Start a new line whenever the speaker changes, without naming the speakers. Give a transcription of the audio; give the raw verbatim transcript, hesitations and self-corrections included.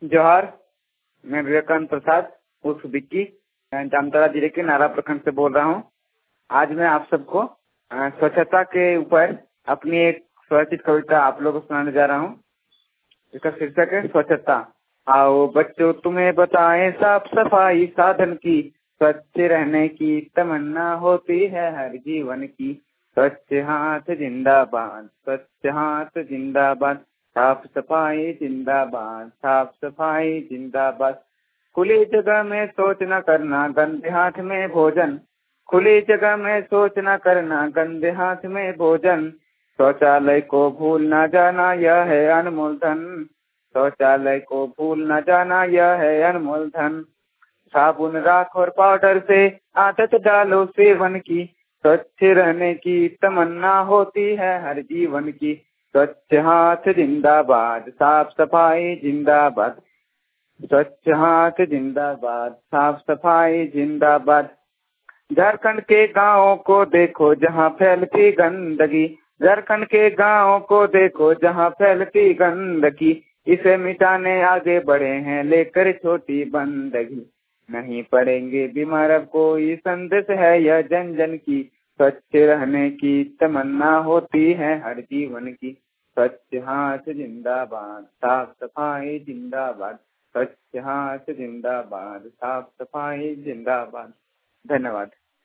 जोहार। मैं विवेकानंद प्रसाद उर्फ विक्की जामताड़ा जिले के नारा प्रखंड से बोल रहा हूँ। आज मैं आप सबको अ, स्वच्छता के ऊपर अपनी एक स्वरचित कविता आप लोगों को सुनाने जा रहा हूँ। इसका शीर्षक है स्वच्छता। आओ बच्चों तुम्हें बताएं साफ सफाई साधन की, स्वच्छ रहने की तमन्ना होती है हर जीवन की। स्वच्छ हाथ जिंदाबाद, स्वच्छ हाथ जिंदाबाद, साफ सफाई जिंदाबाद, साफ सफाई जिंदाबाद। खुली जगह में शौच न करना, गंदे हाथ में भोजन। खुली जगह में शौच न करना, गंदे हाथ में भोजन। शौचालय को भूल न जाना, यह है अनमोल धन। शौचालय को भूल न जाना, यह है अनमोल धन। साबुन राख और पाउडर से आदत डालो सेवन की, स्वच्छ रहने की तमन्ना होती है हर जीवन की। स्वच्छ हाथ जिंदाबाद, साफ सफाई जिंदाबाद। स्वच्छ हाथ जिंदाबाद, साफ सफाई जिंदाबाद। झारखंड के गांवों को देखो जहां फैलती गंदगी, झारखंड के गांवों को देखो जहां फैलती गंदगी। इसे मिटाने आगे बढ़े हैं लेकर छोटी बंदगी। नहीं पड़ेंगे बीमार अब कोई, संदेश है यह जन जन की। स्वच्छ रहने की तमन्ना होती है हर जीवन की। स्वच्छ हाथ जिंदाबाद, साफ सफाई जिंदाबाद। स्वच्छ हाथ जिंदाबाद, साफ सफाई जिंदाबाद। धन्यवाद।